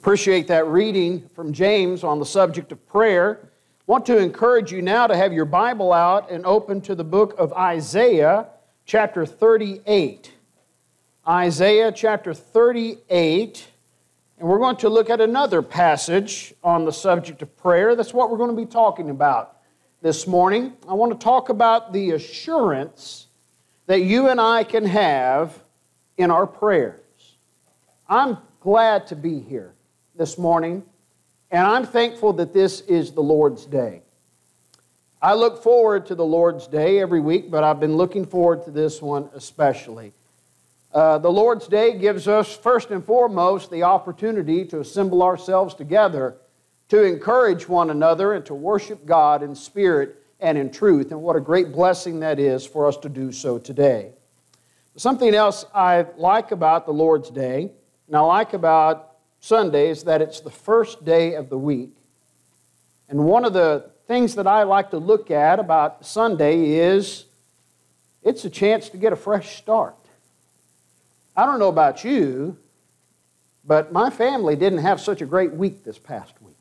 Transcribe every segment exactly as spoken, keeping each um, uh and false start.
Appreciate that reading from James on the subject of prayer. Want to encourage you now to have your Bible out and open to the book of Isaiah, chapter thirty-eight. Isaiah chapter thirty-eight, and we're going to look at another passage on the subject of prayer. That's what we're going to be talking about this morning. I want to talk about the assurance that you and I can have in our prayers. I'm glad to be here this morning, and I'm thankful that this is the Lord's Day. I look forward to the Lord's Day every week, but I've been looking forward to this one especially. Uh, the Lord's Day gives us, first and foremost, the opportunity to assemble ourselves together to encourage one another and to worship God in spirit and in truth. And what a great blessing that is for us to do so today. Something else I like about the Lord's Day, and I like about Sunday, is that it's the first day of the week. And one of the things that I like to look at about Sunday is it's a chance to get a fresh start. I don't know about you, but my family didn't have such a great week this past week.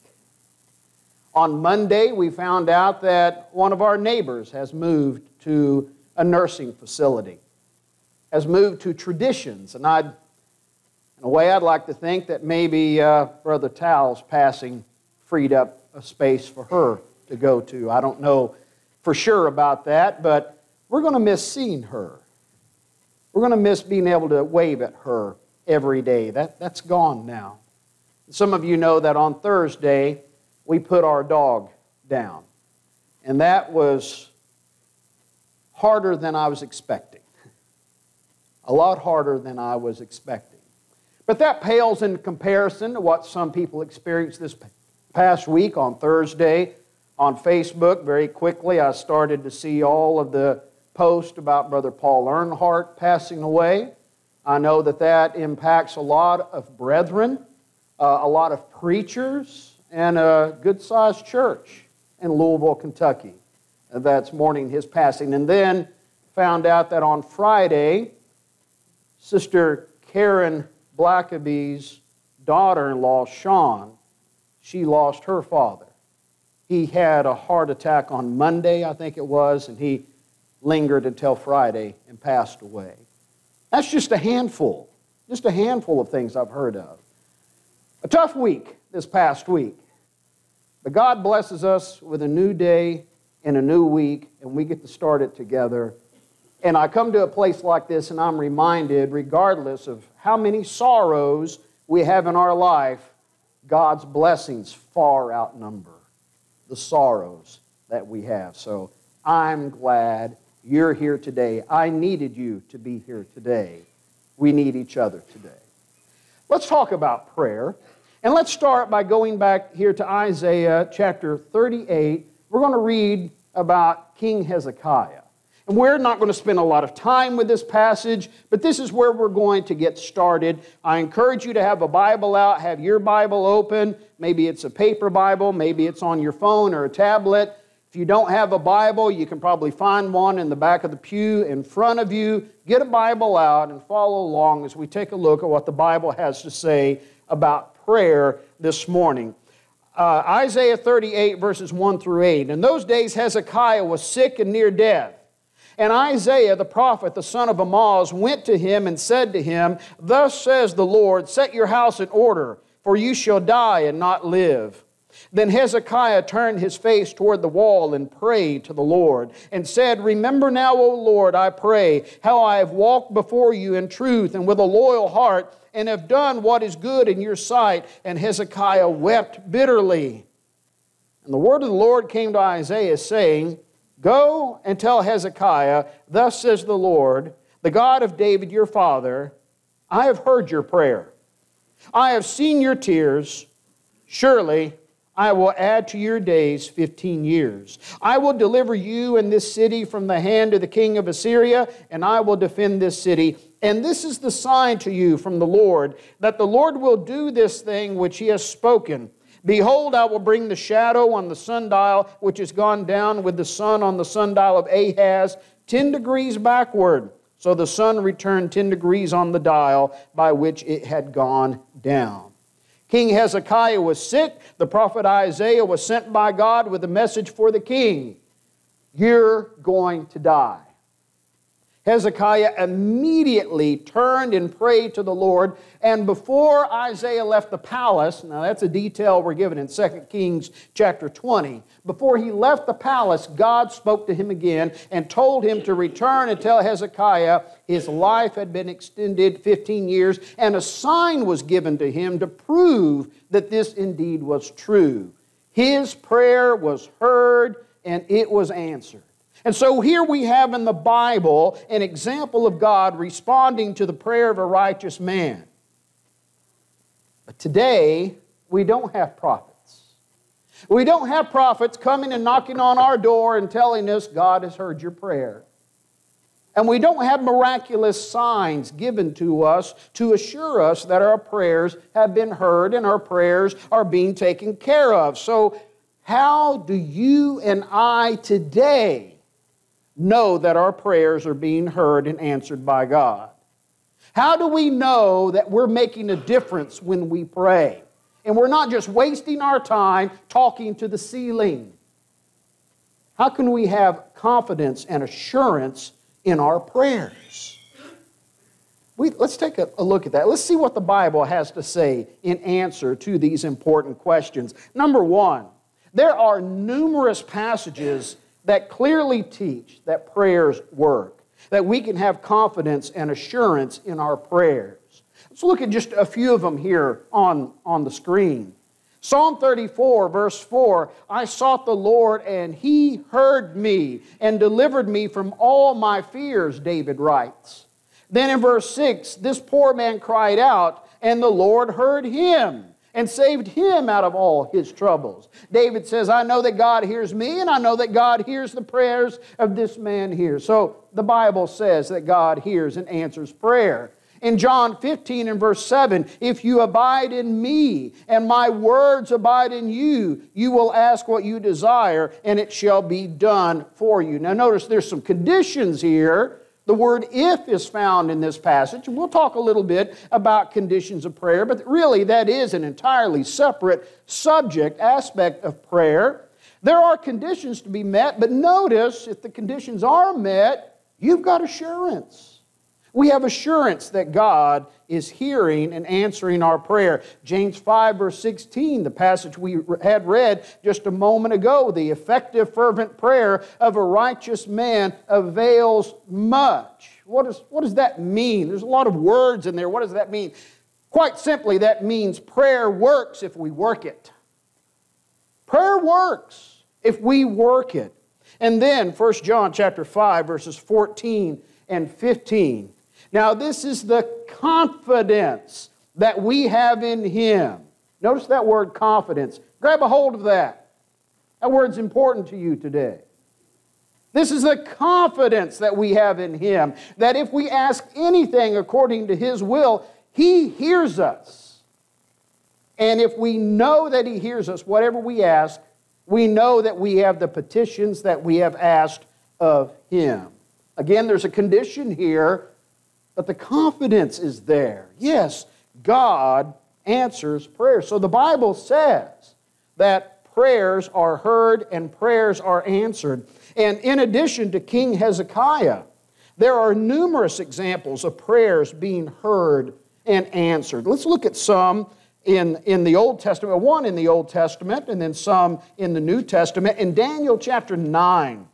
On Monday, we found out that one of our neighbors has moved to a nursing facility, has moved to Traditions, and I'd In a way, I'd like to think that maybe uh, Brother Tal's passing freed up a space for her to go to. I don't know for sure about that, but we're going to miss seeing her. We're going to miss being able to wave at her every day. That, that's gone now. Some of you know that on Thursday, we put our dog down. And that was harder than I was expecting. A lot harder than I was expecting. But that pales in comparison to what some people experienced this past week on Thursday on Facebook. Very quickly, I started to see all of the posts about Brother Paul Earnhardt passing away. I know that that impacts a lot of brethren, uh, a lot of preachers, and a good-sized church in Louisville, Kentucky that's mourning his passing. And then found out that on Friday, Sister Karen Blackaby's daughter-in-law, Sean, she lost her father. He had a heart attack on Monday, I think it was, and he lingered until Friday and passed away. That's just a handful, just a handful of things I've heard of. A tough week this past week, but God blesses us with a new day and a new week, and we get to start it together. And I come to a place like this and I'm reminded, regardless of how many sorrows we have in our life, God's blessings far outnumber the sorrows that we have. So I'm glad you're here today. I needed you to be here today. We need each other today. Let's talk about prayer. And let's start by going back here to Isaiah chapter thirty-eight. We're going to read about King Hezekiah. And we're not going to spend a lot of time with this passage, but this is where we're going to get started. I encourage you to have a Bible out, have your Bible open. Maybe it's a paper Bible, maybe it's on your phone or a tablet. If you don't have a Bible, you can probably find one in the back of the pew in front of you. Get a Bible out and follow along as we take a look at what the Bible has to say about prayer this morning. Uh, Isaiah thirty-eight, verses one through eight. In those days, Hezekiah was sick and near death. And Isaiah, the prophet, the son of Amoz, went to him and said to him, "Thus says the Lord, set your house in order, for you shall die and not live." Then Hezekiah turned his face toward the wall and prayed to the Lord, and said, "Remember now, O Lord, I pray, how I have walked before you in truth and with a loyal heart, and have done what is good in your sight." And Hezekiah wept bitterly. And the word of the Lord came to Isaiah, saying, "Go and tell Hezekiah, thus says the Lord, the God of David your father, I have heard your prayer. I have seen your tears. Surely I will add to your days fifteen years. I will deliver you and this city from the hand of the king of Assyria, and I will defend this city. And this is the sign to you from the Lord, that the Lord will do this thing which he has spoken. Behold, I will bring the shadow on the sundial, which has gone down with the sun on the sundial of Ahaz, ten degrees backward. So the sun returned ten degrees on the dial by which it had gone down." King Hezekiah was sick. The prophet Isaiah was sent by God with a message for the king. You're going to die. Hezekiah immediately turned and prayed to the Lord, and before Isaiah left the palace, now that's a detail we're given in Second Kings chapter twenty, before he left the palace, God spoke to him again and told him to return and tell Hezekiah his life had been extended fifteen years, and a sign was given to him to prove that this indeed was true. His prayer was heard and it was answered. And so here we have in the Bible an example of God responding to the prayer of a righteous man. But today, we don't have prophets. We don't have prophets coming and knocking on our door and telling us God has heard your prayer. And we don't have miraculous signs given to us to assure us that our prayers have been heard and our prayers are being taken care of. So how do you and I today know that our prayers are being heard and answered by God? How do we know that we're making a difference when we pray? And we're not just wasting our time talking to the ceiling. How can we have confidence and assurance in our prayers? We, let's take a, a look at that. Let's see what the Bible has to say in answer to these important questions. Number one, there are numerous passages that clearly teach that prayers work, that we can have confidence and assurance in our prayers. Let's look at just a few of them here on, on the screen. Psalm thirty-four, verse four, I sought the Lord, and He heard me and delivered me from all my fears, David writes. Then in verse six, this poor man cried out, and the Lord heard him and saved him out of all his troubles. David says, I know that God hears me, and I know that God hears the prayers of this man here. So the Bible says that God hears and answers prayer. In John fifteen and verse seven, if you abide in me, and my words abide in you, you will ask what you desire, and it shall be done for you. Now notice there's some conditions here. The word if is found in this passage. We'll talk a little bit about conditions of prayer, but really that is an entirely separate subject, aspect of prayer. There are conditions to be met, but notice if the conditions are met, you've got assurance. We have assurance that God is hearing and answering our prayer. James five, verse sixteen, the passage we had read just a moment ago, the effective, fervent prayer of a righteous man avails much. What, is, what does that mean? There's a lot of words in there. What does that mean? Quite simply, that means prayer works if we work it. Prayer works if we work it. And then First John chapter five, verses fourteen and fifteen. Now, this is the confidence that we have in Him. Notice that word confidence. Grab a hold of that. That word's important to you today. This is the confidence that we have in Him, that if we ask anything according to His will, He hears us. And if we know that He hears us, whatever we ask, we know that we have the petitions that we have asked of Him. Again, there's a condition here, but the confidence is there. Yes, God answers prayers. So the Bible says that prayers are heard and prayers are answered. And in addition to King Hezekiah, there are numerous examples of prayers being heard and answered. Let's look at some in, in the Old Testament, one in the Old Testament, and then some in the New Testament. In Daniel chapter nine,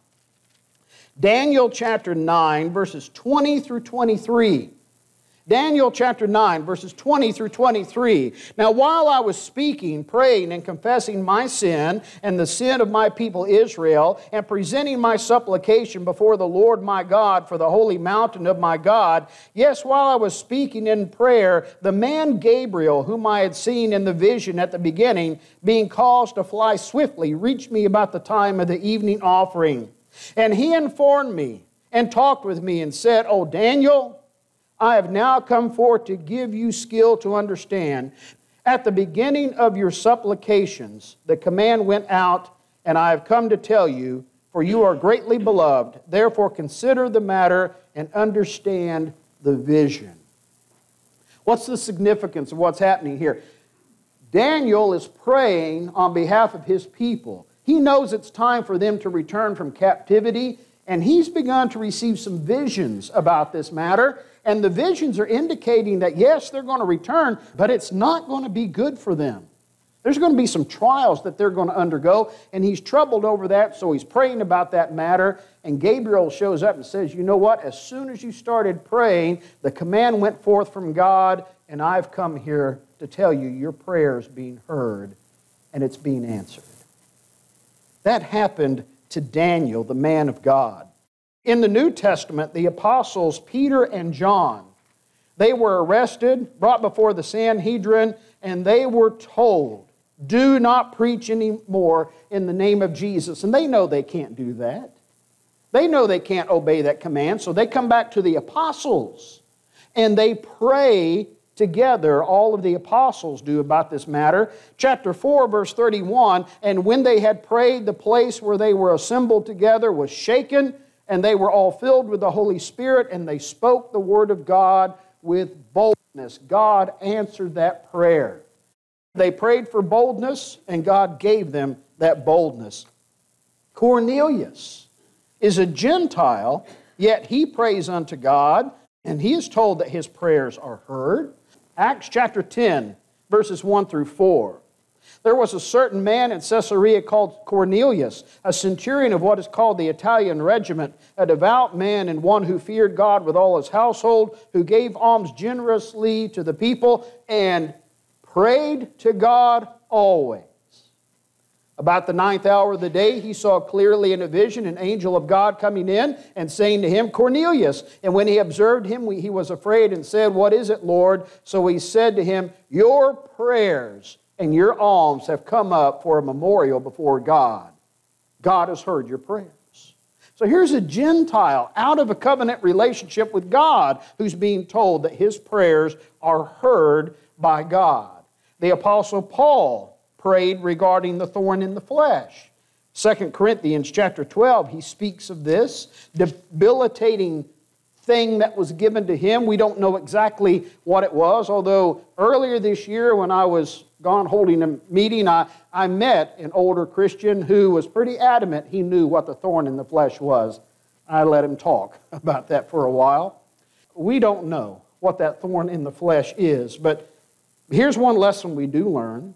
Daniel chapter nine, verses twenty through twenty-three. Daniel chapter nine, verses twenty through twenty-three. Now, while I was speaking, praying, and confessing my sin and the sin of my people Israel, and presenting my supplication before the Lord my God for the holy mountain of my God, yes, while I was speaking in prayer, the man Gabriel, whom I had seen in the vision at the beginning, being caused to fly swiftly, reached me about the time of the evening offering. And he informed me and talked with me and said, O Daniel, I have now come forth to give you skill to understand. At the beginning of your supplications, the command went out, and I have come to tell you, for you are greatly beloved. Therefore consider the matter and understand the vision. What's the significance of what's happening here? Daniel is praying on behalf of his people. He knows it's time for them to return from captivity, and he's begun to receive some visions about this matter. And the visions are indicating that, yes, they're going to return, but it's not going to be good for them. There's going to be some trials that they're going to undergo, and he's troubled over that, so he's praying about that matter. And Gabriel shows up and says, you know what? As soon as you started praying, the command went forth from God, and I've come here to tell you your prayer is being heard, and it's being answered. That happened to Daniel, the man of God. In the New Testament, the apostles Peter and John, they were arrested, brought before the Sanhedrin, and they were told, do not preach anymore in the name of Jesus. And they know they can't do that. They know they can't obey that command, so they come back to the apostles, and they pray together. All of the apostles do about this matter. Chapter four, verse thirty-one, and when they had prayed, the place where they were assembled together was shaken, and they were all filled with the Holy Spirit, and they spoke the word of God with boldness. God answered that prayer. They prayed for boldness, and God gave them that boldness. Cornelius is a Gentile, yet he prays unto God, and he is told that his prayers are heard. Acts chapter ten, verses one through four. There was a certain man in Caesarea called Cornelius, a centurion of what is called the Italian regiment, a devout man and one who feared God with all his household, who gave alms generously to the people and prayed to God always. About the ninth hour of the day, he saw clearly in a vision an angel of God coming in and saying to him, Cornelius. And when he observed him, he was afraid and said, what is it, Lord? So he said to him, your prayers and your alms have come up for a memorial before God. God has heard your prayers. So here's a Gentile out of a covenant relationship with God who's being told that his prayers are heard by God. The Apostle Paul prayed regarding the thorn in the flesh. Second Corinthians chapter twelve, he speaks of this debilitating thing that was given to him. We don't know exactly what it was, although earlier this year when I was gone holding a meeting, I, I met an older Christian who was pretty adamant he knew what the thorn in the flesh was. I let him talk about that for a while. We don't know what that thorn in the flesh is, but here's one lesson we do learn.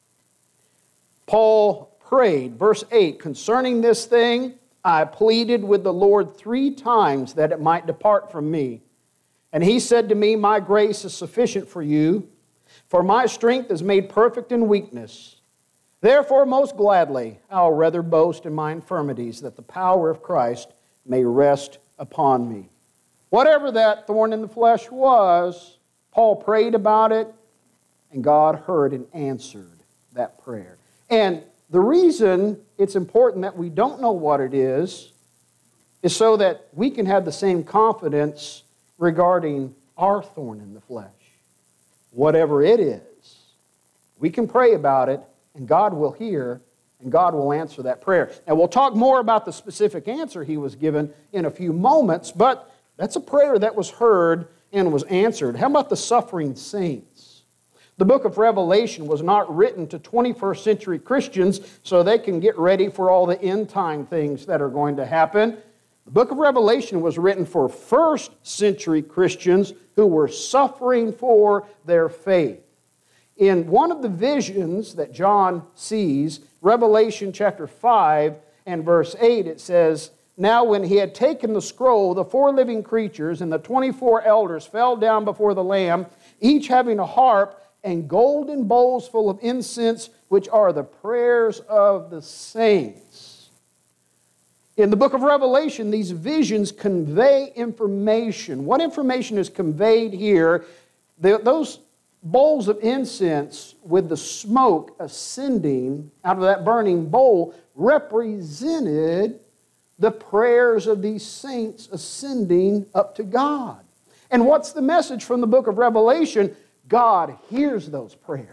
Paul prayed, verse eight, concerning this thing, I pleaded with the Lord three times that it might depart from me. And he said to me, my grace is sufficient for you, for my strength is made perfect in weakness. Therefore, most gladly, I'll rather boast in my infirmities, that the power of Christ may rest upon me. Whatever that thorn in the flesh was, Paul prayed about it, and God heard and answered that prayer. And the reason it's important that we don't know what it is, is so that we can have the same confidence regarding our thorn in the flesh. Whatever it is, we can pray about it, and God will hear, and God will answer that prayer. Now, we'll talk more about the specific answer he was given in a few moments, but that's a prayer that was heard and was answered. How about the suffering saints? The book of Revelation was not written to twenty-first century Christians so they can get ready for all the end time things that are going to happen. The book of Revelation was written for first century Christians who were suffering for their faith. In one of the visions that John sees, Revelation chapter five and verse eight, it says, now when he had taken the scroll, the four living creatures and the twenty-four elders fell down before the Lamb, each having a harp and golden bowls full of incense, which are the prayers of the saints. In the book of Revelation, these visions convey information. What information is conveyed here? The, those bowls of incense with the smoke ascending out of that burning bowl represented the prayers of these saints ascending up to God. And what's the message from the book of Revelation? God hears those prayers.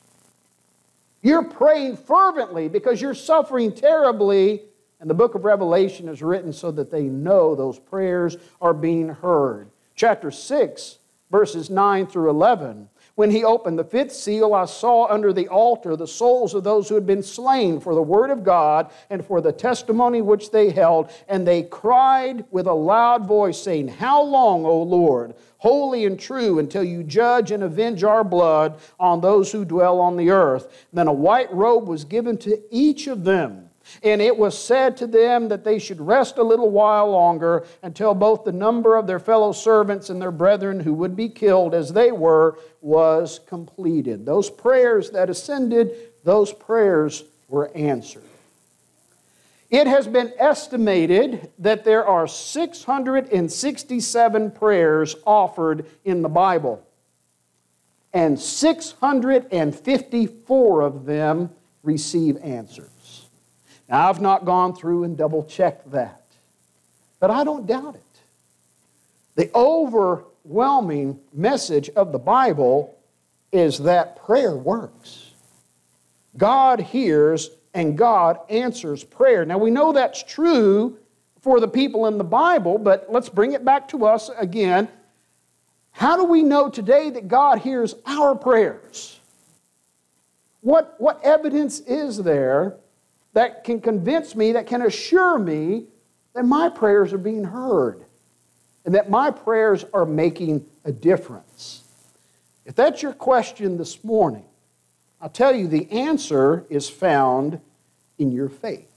You're praying fervently because you're suffering terribly, and the book of Revelation is written so that they know those prayers are being heard. Chapter six, verses nine through eleven. When he opened the fifth seal, I saw under the altar the souls of those who had been slain for the word of God and for the testimony which they held. And they cried with a loud voice, saying, How long, O Lord, holy and true, until you judge and avenge our blood on those who dwell on the earth? Then a white robe was given to each of them. And it was said to them that they should rest a little while longer until both the number of their fellow servants and their brethren who would be killed as they were was completed. Those prayers that ascended, those prayers were answered. It has been estimated that there are six hundred sixty-seven prayers offered in the Bible, and six hundred fifty-four of them receive answers. Now, I've not gone through and double-checked that, but I don't doubt it. The overwhelming message of the Bible is that prayer works. God hears and God answers prayer. Now, we know that's true for the people in the Bible, but let's bring it back to us again. How do we know today that God hears our prayers? What, what evidence is there that can convince me, that can assure me that my prayers are being heard and that my prayers are making a difference? If that's your question this morning, I'll tell you the answer is found in your faith.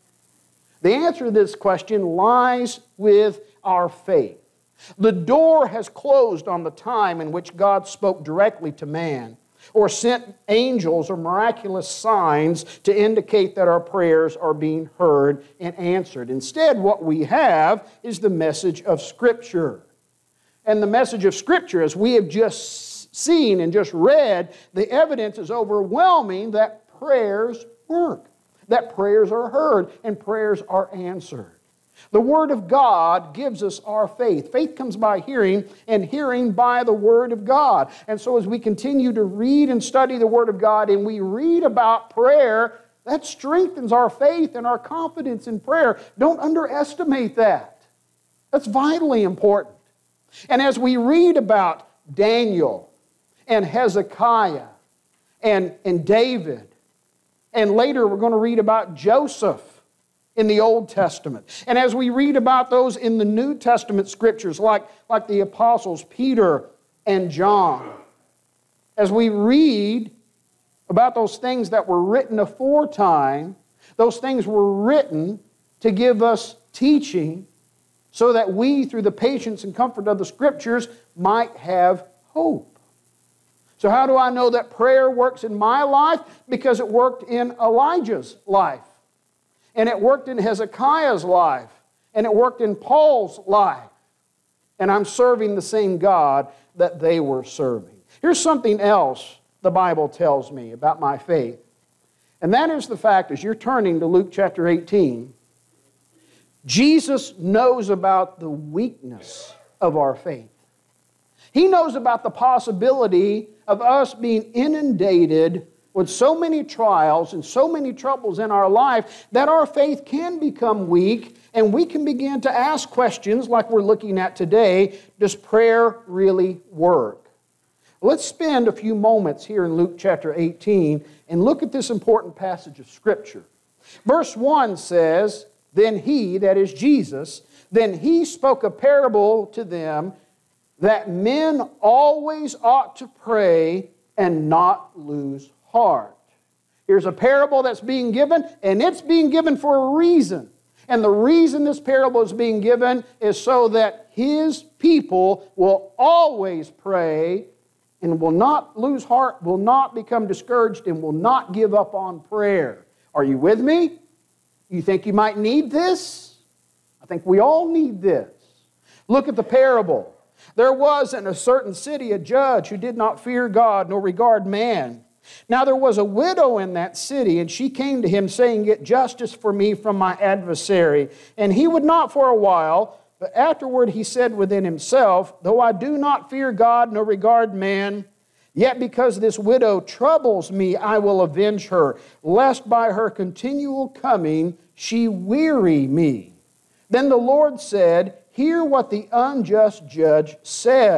The answer to this question lies with our faith. The door has closed on the time in which God spoke directly to man, or sent angels or miraculous signs to indicate that our prayers are being heard and answered. Instead, what we have is the message of Scripture. And the message of Scripture, as we have just seen and just read, the evidence is overwhelming that prayers work, that prayers are heard and prayers are answered. The Word of God gives us our faith. Faith comes by hearing, and hearing by the Word of God. And so as we continue to read and study the Word of God, and we read about prayer, that strengthens our faith and our confidence in prayer. Don't underestimate that. That's vitally important. And as we read about Daniel and Hezekiah and, and David, and later we're going to read about Joseph in the Old Testament. And as we read about those in the New Testament scriptures, like, like the apostles Peter and John, as we read about those things that were written aforetime, those things were written to give us teaching so that we, through the patience and comfort of the Scriptures, might have hope. So how do I know that prayer works in my life? Because it worked in Elijah's life. And it worked in Hezekiah's life. And it worked in Paul's life. And I'm serving the same God that they were serving. Here's something else the Bible tells me about my faith. And that is the fact, as you're turning to Luke chapter eighteen, Jesus knows about the weakness of our faith. He knows about the possibility of us being inundated with so many trials and so many troubles in our life that our faith can become weak and we can begin to ask questions like we're looking at today. Does prayer really work? Let's spend a few moments here in Luke chapter eighteen and look at this important passage of Scripture. Verse one says, Then he, that is Jesus, then he spoke a parable to them that men always ought to pray and not lose heart. Here's a parable that's being given, and it's being given for a reason. And the reason this parable is being given is so that his people will always pray and will not lose heart, will not become discouraged, and will not give up on prayer. Are you with me? You think you might need this? I think we all need this. Look at the parable. There was in a certain city a judge who did not fear God nor regard man. Now there was a widow in that city, and she came to him, saying, Get justice for me from my adversary. And he would not for a while, but afterward he said within himself, Though I do not fear God nor regard man, yet because this widow troubles me, I will avenge her, lest by her continual coming she weary me. Then the Lord said, Hear what the unjust judge said.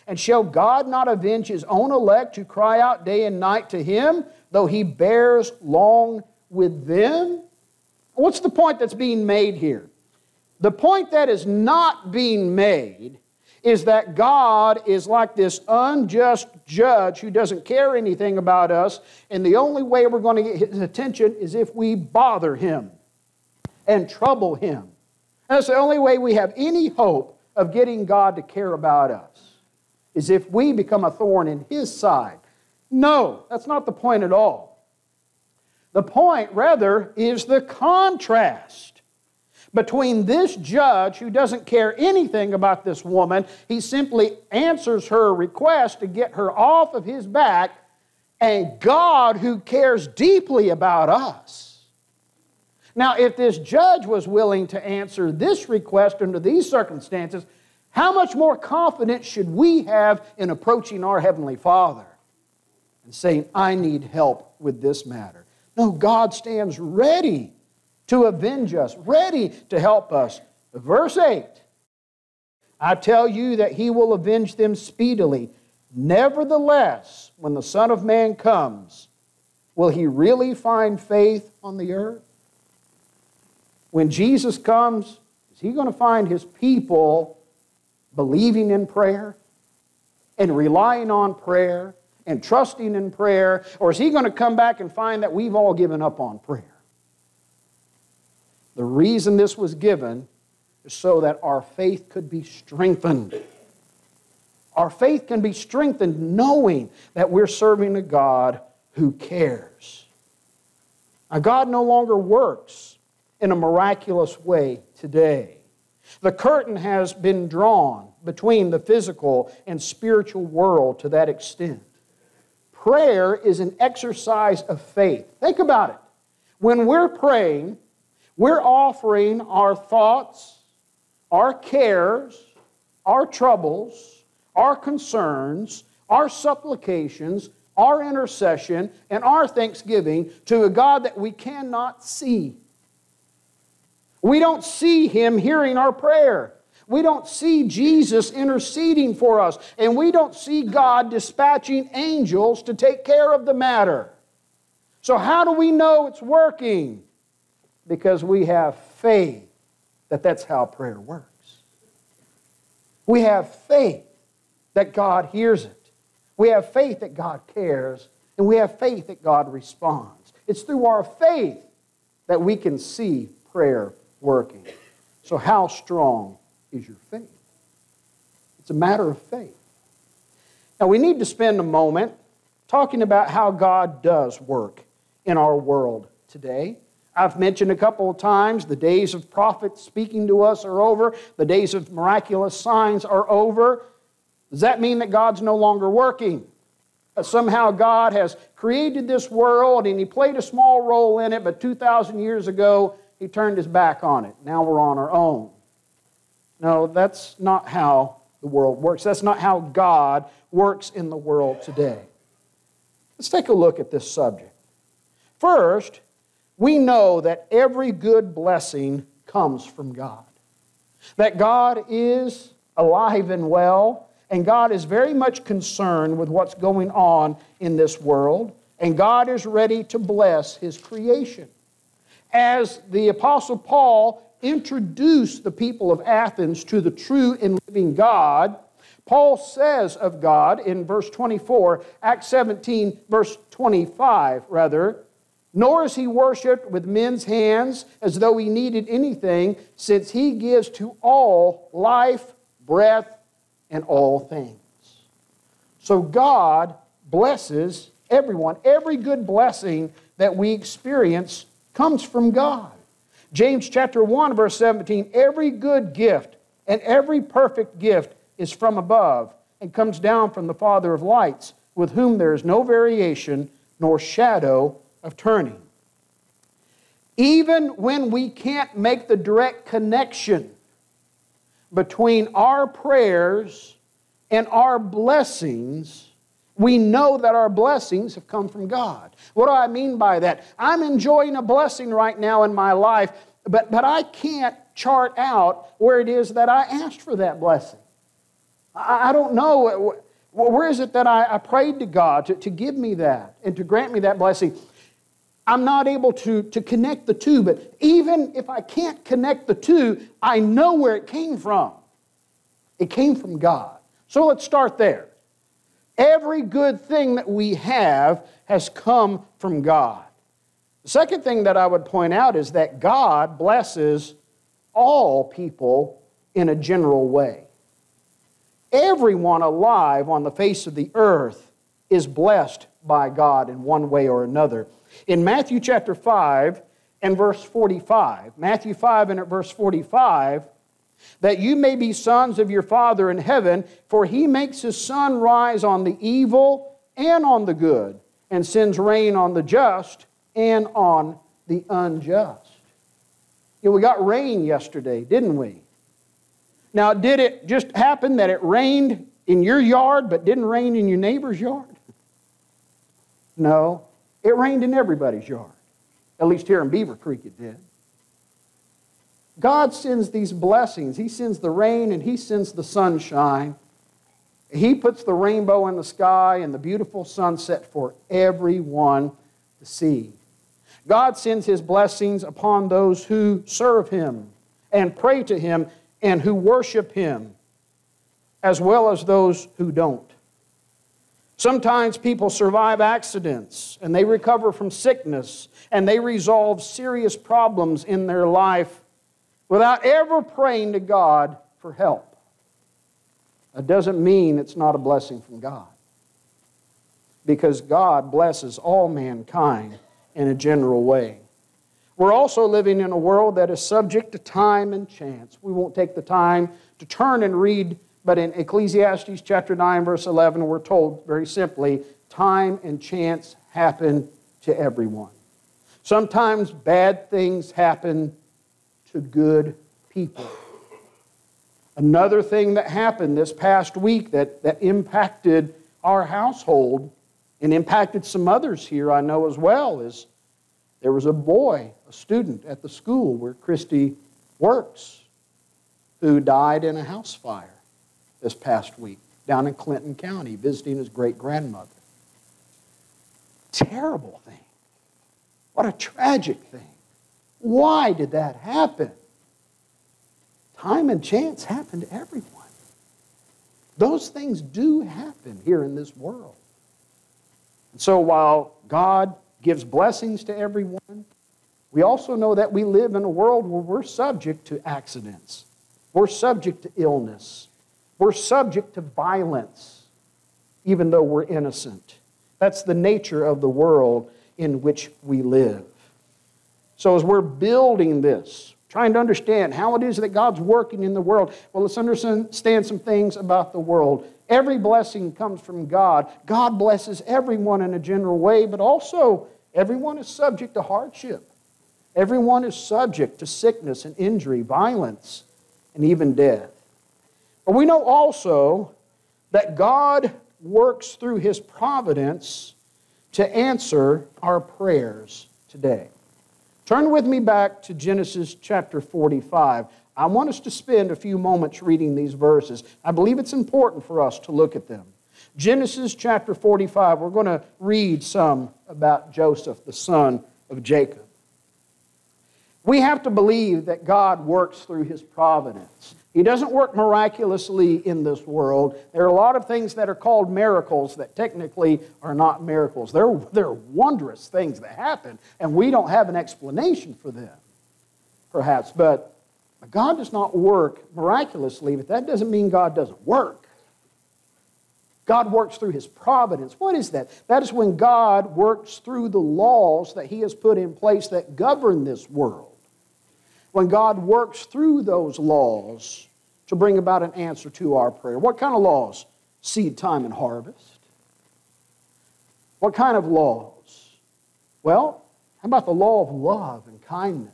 And shall God not avenge his own elect who cry out day and night to him, though he bears long with them? What's the point that's being made here? The point that is not being made is that God is like this unjust judge who doesn't care anything about us, and the only way we're going to get his attention is if we bother him and trouble him. And that's the only way we have any hope of getting God to care about us, is if we become a thorn in his side. No, that's not the point at all. The point, rather, is the contrast between this judge who doesn't care anything about this woman. He simply answers her request to get her off of his back, and God who cares deeply about us. Now, if this judge was willing to answer this request under these circumstances, how much more confidence should we have in approaching our Heavenly Father and saying, I need help with this matter? No, God stands ready to avenge us, ready to help us. Verse eight, I tell you that he will avenge them speedily. Nevertheless, when the Son of Man comes, will he really find faith on the earth? When Jesus comes, is he going to find his people believing in prayer and relying on prayer and trusting in prayer? Or is he going to come back and find that we've all given up on prayer? The reason this was given is so that our faith could be strengthened. Our faith can be strengthened knowing that we're serving a God who cares. Now, God no longer works in a miraculous way today. The curtain has been drawn between the physical and spiritual world to that extent. Prayer is an exercise of faith. Think about it. When we're praying, we're offering our thoughts, our cares, our troubles, our concerns, our supplications, our intercession, and our thanksgiving to a God that we cannot see. We don't see him hearing our prayer. We don't see Jesus interceding for us. And we don't see God dispatching angels to take care of the matter. So how do we know it's working? Because we have faith that that's how prayer works. We have faith that God hears it. We have faith that God cares. And we have faith that God responds. It's through our faith that we can see prayer working. So how strong is your faith? It's a matter of faith. Now we need to spend a moment talking about how God does work in our world today. I've mentioned a couple of times the days of prophets speaking to us are over. The days of miraculous signs are over. Does that mean that God's no longer working? Uh, somehow God has created this world and he played a small role in it, but two thousand years ago he turned his back on it. Now we're on our own. No, that's not how the world works. That's not how God works in the world today. Let's take a look at this subject. First, we know that every good blessing comes from God. That God is alive and well, and God is very much concerned with what's going on in this world, and God is ready to bless his creation. As the Apostle Paul introduced the people of Athens to the true and living God, Paul says of God in verse twenty-four, Acts seventeen, verse twenty-five, rather, nor is he worshipped with men's hands as though he needed anything, since he gives to all life, breath, and all things. So God blesses everyone. Every good blessing that we experience comes from God. James chapter one, verse seventeen, every good gift and every perfect gift is from above and comes down from the Father of lights, with whom there is no variation nor shadow of turning. Even when we can't make the direct connection between our prayers and our blessings, we know that our blessings have come from God. What do I mean by that? I'm enjoying a blessing right now in my life, but, but I can't chart out where it is that I asked for that blessing. I, I don't know. Where is it that I, I prayed to God to, to give me that and to grant me that blessing? I'm not able to, to connect the two, but even if I can't connect the two, I know where it came from. It came from God. So let's start there. Every good thing that we have has come from God. The second thing that I would point out is that God blesses all people in a general way. Everyone alive on the face of the earth is blessed by God in one way or another. In Matthew chapter five and verse forty-five, Matthew five and at verse forty-five, that you may be sons of your Father in heaven, for He makes His sun rise on the evil and on the good, and sends rain on the just and on the unjust. You know, we got rain yesterday, didn't we? Now, did it just happen that it rained in your yard but didn't rain in your neighbor's yard? No, it rained in everybody's yard. At least here in Beaver Creek it did. God sends these blessings. He sends the rain and He sends the sunshine. He puts the rainbow in the sky and the beautiful sunset for everyone to see. God sends His blessings upon those who serve Him and pray to Him and who worship Him, as well as those who don't. Sometimes people survive accidents and they recover from sickness and they resolve serious problems in their life without ever praying to God for help. That doesn't mean it's not a blessing from God, because God blesses all mankind in a general way. We're also living in a world that is subject to time and chance. We won't take the time to turn and read, but in Ecclesiastes chapter nine, verse eleven, we're told very simply, time and chance happen to everyone. Sometimes bad things happen to good people. Another thing that happened this past week that, that impacted our household and impacted some others here, I know as well, is there was a boy, a student at the school where Christy works, who died in a house fire this past week down in Clinton County, visiting his great-grandmother. Terrible thing. What a tragic thing. Why did that happen? Time and chance happen to everyone. Those things do happen here in this world. And so while God gives blessings to everyone, we also know that we live in a world where we're subject to accidents. We're subject to illness. We're subject to violence, even though we're innocent. That's the nature of the world in which we live. So as we're building this, trying to understand how it is that God's working in the world, well, let's understand some things about the world. Every blessing comes from God. God blesses everyone in a general way, but also everyone is subject to hardship. Everyone is subject to sickness and injury, violence, and even death. But we know also that God works through His providence to answer our prayers today. Turn with me back to Genesis chapter forty-five. I want us to spend a few moments reading these verses. I believe it's important for us to look at them. Genesis chapter forty-five, we're going to read some about Joseph, the son of Jacob. We have to believe that God works through His providence. He doesn't work miraculously in this world. There are a lot of things that are called miracles that technically are not miracles. They're, they're wondrous things that happen, and we don't have an explanation for them, perhaps. But God does not work miraculously, but that doesn't mean God doesn't work. God works through His providence. What is that? That is when God works through the laws that He has put in place that govern this world. When God works through those laws to bring about an answer to our prayer. What kind of laws? Seed time and harvest. What kind of laws? Well, how about the law of love and kindness?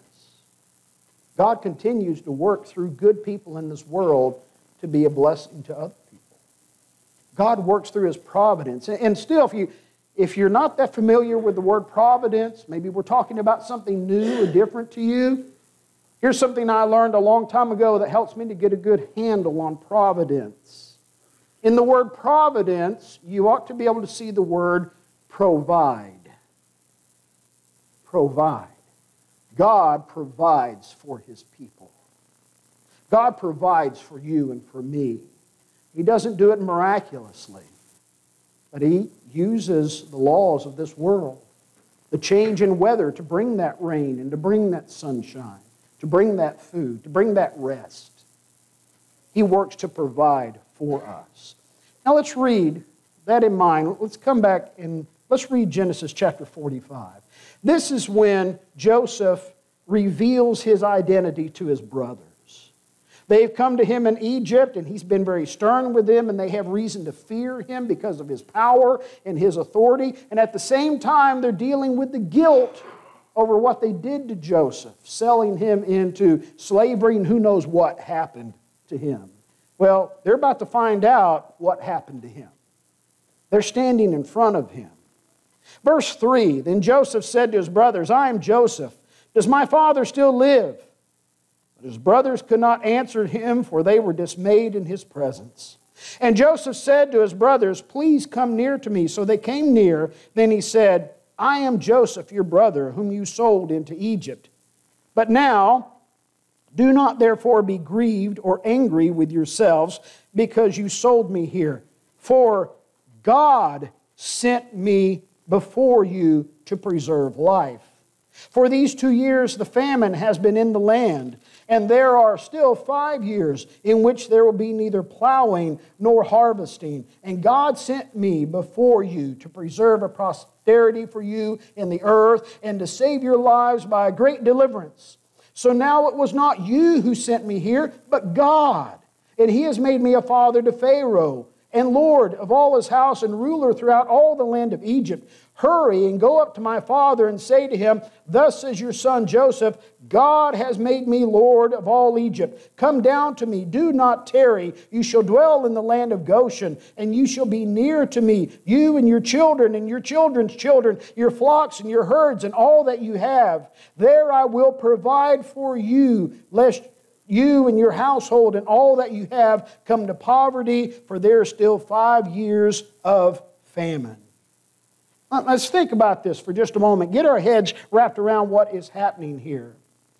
God continues to work through good people in this world to be a blessing to other people. God works through His providence. And still, if, you, if you're not that familiar with the word providence, maybe we're talking about something new or different to you, here's something I learned a long time ago that helps me to get a good handle on providence. In the word providence, you ought to be able to see the word provide. Provide. God provides for His people. God provides for you and for me. He doesn't do it miraculously, but He uses the laws of this world, the change in weather, to bring that rain and to bring that sunshine, to bring that food, to bring that rest. He works to provide for us. Now let's read that in mind. Let's come back and let's read Genesis chapter forty-five. This is when Joseph reveals his identity to his brothers. They've come to him in Egypt, and he's been very stern with them, and they have reason to fear him because of his power and his authority. And at the same time, they're dealing with the guilt over what they did to Joseph, selling him into slavery, and who knows what happened to him. Well, they're about to find out what happened to him. They're standing in front of him. Verse three, then Joseph said to his brothers, I am Joseph. Does my father still live? But his brothers could not answer him, for they were dismayed in his presence. And Joseph said to his brothers, please come near to me. So they came near. Then he said, I am Joseph, your brother, whom you sold into Egypt. But now, do not therefore be grieved or angry with yourselves because you sold me here. For God sent me before you to preserve life. For these two years the famine has been in the land, and there are still five years in which there will be neither plowing nor harvesting. And God sent me before you to preserve a posterity for you in the earth and to save your lives by a great deliverance. So now it was not you who sent me here, but God. And He has made me a father to Pharaoh, and Lord of all his house, and ruler throughout all the land of Egypt. Hurry and go up to my father and say to him, thus says your son Joseph, God has made me Lord of all Egypt. Come down to me, do not tarry. You shall dwell in the land of Goshen, and you shall be near to me, you and your children and your children's children, your flocks and your herds and all that you have. There I will provide for you, lest you and your household and all that you have come to poverty, for there are still five years of famine. Let's think about this for just a moment. Get our heads wrapped around what is happening here.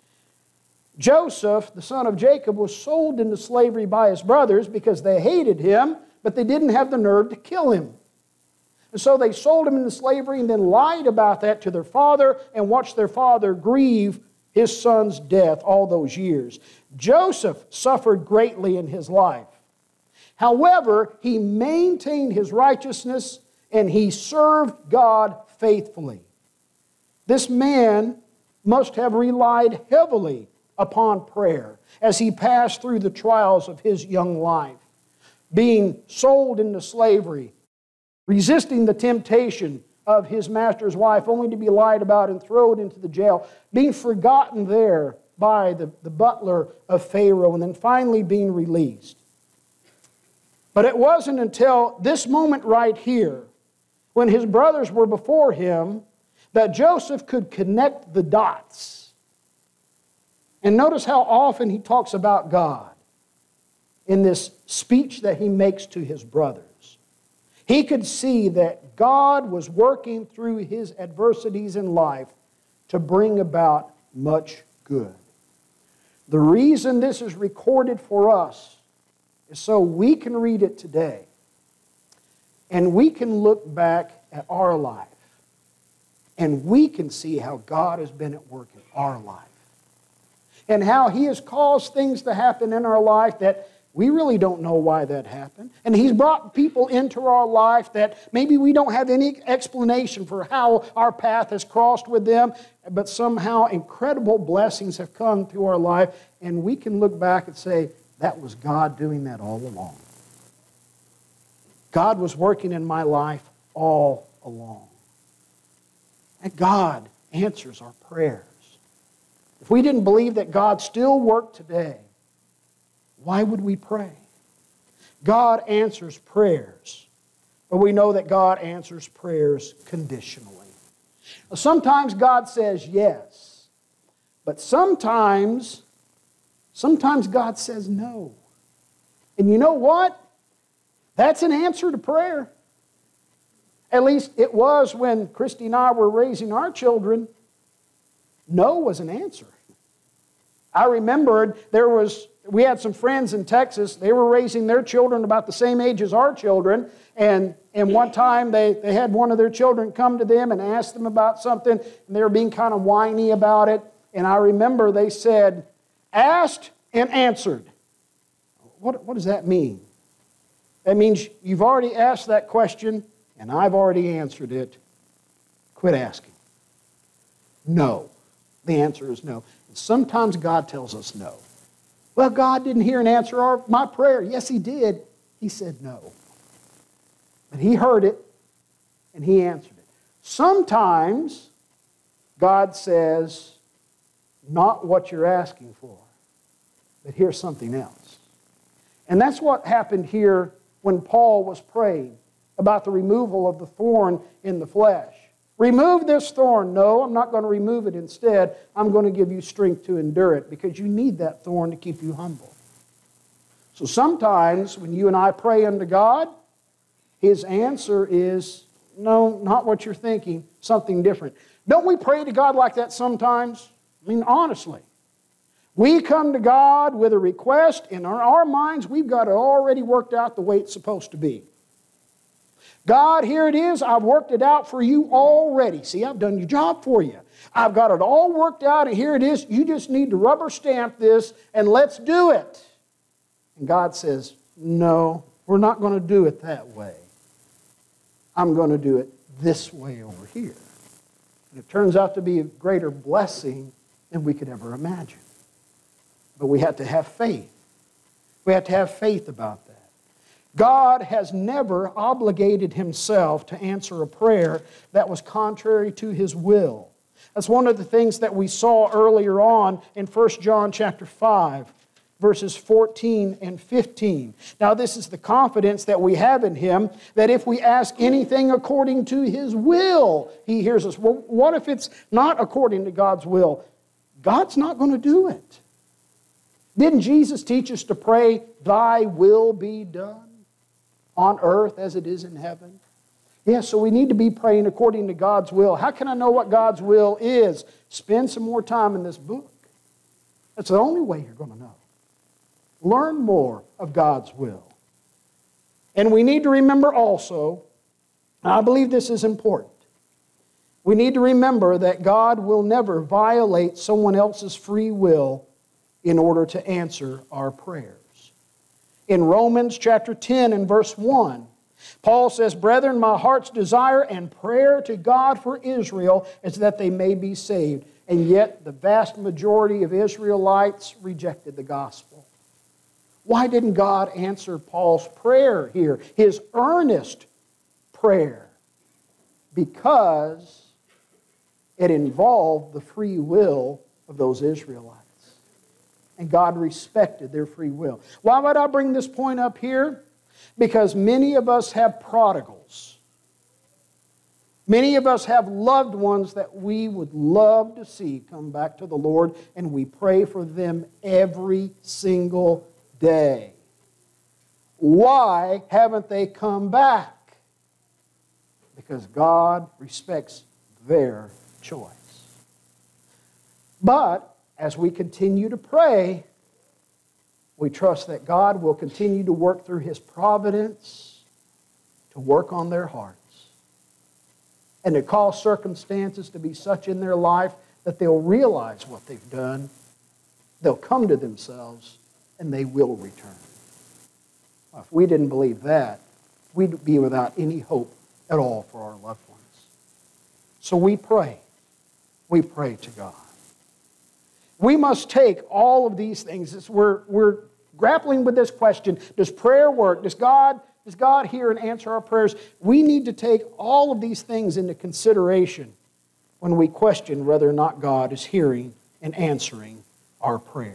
Joseph, the son of Jacob, was sold into slavery by his brothers because they hated him, but they didn't have the nerve to kill him. And so they sold him into slavery and then lied about that to their father and watched their father grieve his son's death all those years. Joseph suffered greatly in his life. However, he maintained his righteousness and he served God faithfully. This man must have relied heavily upon prayer as he passed through the trials of his young life, being sold into slavery, resisting the temptation of his master's wife only to be lied about and thrown into the jail, being forgotten there by the, the butler of Pharaoh, and then finally being released. But it wasn't until this moment right here, when his brothers were before him, that Joseph could connect the dots. And notice how often he talks about God in this speech that he makes to his brothers. He could see that God was working through his adversities in life to bring about much good. The reason this is recorded for us is so we can read it today and we can look back at our life and we can see how God has been at work in our life and how He has caused things to happen in our life that we really don't know why that happened. And He's brought people into our life that maybe we don't have any explanation for how our path has crossed with them, but somehow incredible blessings have come through our life, and we can look back and say, that was God doing that all along. God was working in my life all along. And God answers our prayers. If we didn't believe that God still worked today, why would we pray? God answers prayers, but we know that God answers prayers conditionally. Now, sometimes God says yes, but sometimes, sometimes God says no. And you know what? That's an answer to prayer. At least it was when Christy and I were raising our children. No was an answer. I remembered there was, we had some friends in Texas. They were raising their children about the same age as our children. And, and one time they, they had one of their children come to them and ask them about something. And they were being kind of whiny about it. And I remember they said, asked and answered. What, what does that mean? That means you've already asked that question and I've already answered it. Quit asking. No. The answer is no. And sometimes God tells us no. Well, God didn't hear and answer our, my prayer. Yes, He did. He said no. But He heard it and He answered it. Sometimes God says, not what you're asking for, but here's something else. And that's what happened here when Paul was praying about the removal of the thorn in the flesh. Remove this thorn. No, I'm not going to remove it. Instead, I'm going to give you strength to endure it because you need that thorn to keep you humble. So sometimes when you and I pray unto God, His answer is, no, not what you're thinking, something different. Don't we pray to God like that sometimes? I mean, honestly. We come to God with a request, and in our minds, we've got it already worked out the way it's supposed to be. God, here it is. I've worked it out for you already. See, I've done your job for you. I've got it all worked out, and here it is. You just need to rubber stamp this, and let's do it. And God says, no, we're not going to do it that way. I'm going to do it this way over here. And it turns out to be a greater blessing than we could ever imagine. But we have to have faith. We have to have faith about that. God has never obligated Himself to answer a prayer that was contrary to His will. That's one of the things that we saw earlier on in First John chapter five, verses fourteen and fifteen. Now this is the confidence that we have in Him, that if we ask anything according to His will, He hears us. Well, what if it's not according to God's will? God's not going to do it. Didn't Jesus teach us to pray, Thy will be done on earth as it is in heaven? Yes, yeah, so we need to be praying according to God's will. How can I know what God's will is? Spend some more time in this book. That's the only way you're going to know. Learn more of God's will. And we need to remember also, and I believe this is important, we need to remember that God will never violate someone else's free will in order to answer our prayers. In Romans chapter ten and verse one, Paul says, Brethren, my heart's desire and prayer to God for Israel is that they may be saved. And yet the vast majority of Israelites rejected the gospel. Why didn't God answer Paul's prayer here, his earnest prayer? Because it involved the free will of those Israelites. And God respected their free will. Why would I bring this point up here? Because many of us have prodigals. Many of us have loved ones that we would love to see come back to the Lord, and we pray for them every single day. Why haven't they come back? Because God respects their choice. But as we continue to pray, we trust that God will continue to work through His providence to work on their hearts and to cause circumstances to be such in their life that they'll realize what they've done, they'll come to themselves, and they will return. Well, if we didn't believe that, we'd be without any hope at all for our loved ones. So we pray. We pray to God. We must take all of these things. As we're, we're grappling with this question, does prayer work? Does God, does God hear and answer our prayers? We need to take all of these things into consideration when we question whether or not God is hearing and answering our prayers.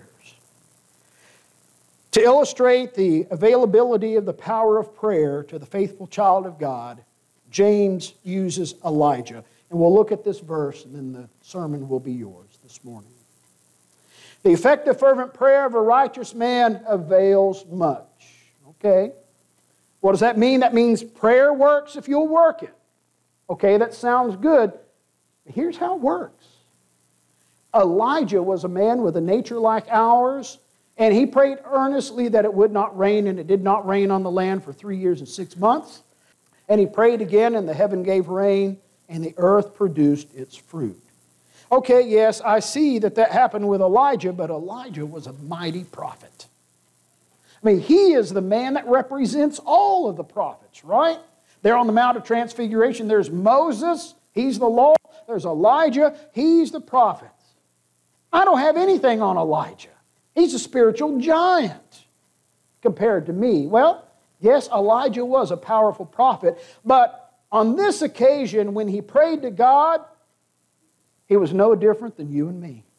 To illustrate the availability of the power of prayer to the faithful child of God, James uses Elijah. And we'll look at this verse, and then the sermon will be yours this morning. The effective fervent prayer of a righteous man avails much. Okay? What does that mean? That means prayer works if you'll work it. Okay, that sounds good. Here's how it works. Elijah was a man with a nature like ours, and he prayed earnestly that it would not rain, and it did not rain on the land for three years and six months. And he prayed again, and the heaven gave rain, and the earth produced its fruit. Okay, yes, I see that that happened with Elijah, but Elijah was a mighty prophet. I mean, he is the man that represents all of the prophets, right? There on the Mount of Transfiguration, there's Moses, he's the law. There's Elijah, he's the prophets. I don't have anything on Elijah. He's a spiritual giant compared to me. Well, yes, Elijah was a powerful prophet, but on this occasion, when he prayed to God, he was no different than you and me.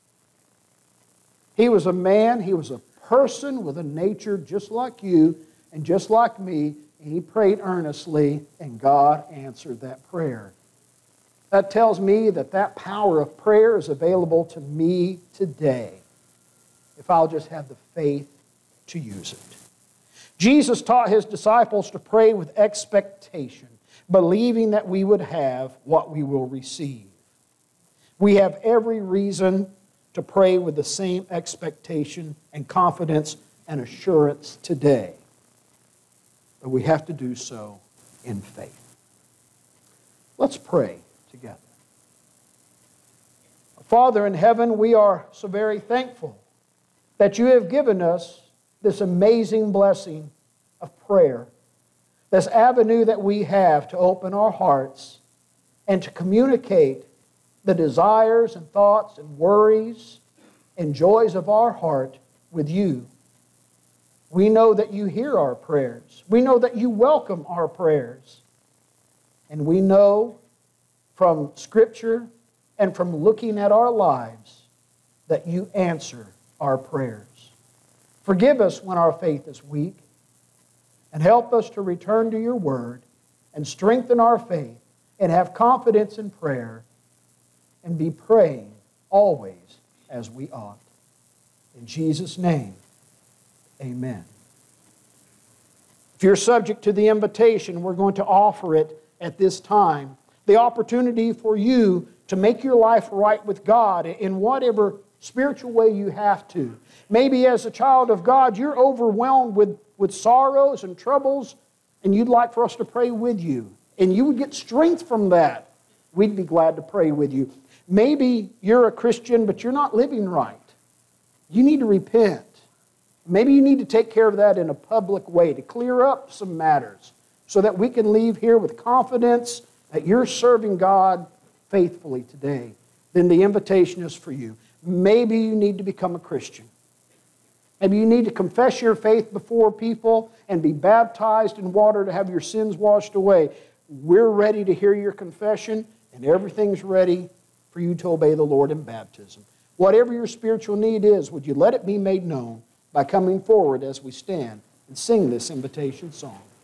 He was a man, he was a person with a nature just like you and just like me, and he prayed earnestly, and God answered that prayer. That tells me that that power of prayer is available to me today, if I'll just have the faith to use it. Jesus taught his disciples to pray with expectation, believing that we would have what we will receive. We have every reason to pray with the same expectation and confidence and assurance today. But we have to do so in faith. Let's pray together. Father in heaven, we are so very thankful that you have given us this amazing blessing of prayer, this avenue that we have to open our hearts and to communicate the desires and thoughts and worries and joys of our heart with you. We know that you hear our prayers. We know that you welcome our prayers. And we know from Scripture and from looking at our lives that you answer our prayers. Forgive us when our faith is weak, and help us to return to your word and strengthen our faith and have confidence in prayer and be praying always as we ought. In Jesus' name, amen. If you're subject to the invitation, we're going to offer it at this time. The opportunity for you to make your life right with God in whatever spiritual way you have to. Maybe as a child of God, you're overwhelmed with, with sorrows and troubles, and you'd like for us to pray with you. And you would get strength from that. We'd be glad to pray with you. Maybe you're a Christian, but you're not living right. You need to repent. Maybe you need to take care of that in a public way to clear up some matters so that we can leave here with confidence that you're serving God faithfully today. Then the invitation is for you. Maybe you need to become a Christian. Maybe you need to confess your faith before people and be baptized in water to have your sins washed away. We're ready to hear your confession, and everything's ready for you to obey the Lord in baptism. Whatever your spiritual need is, would you let it be made known by coming forward as we stand and sing this invitation song?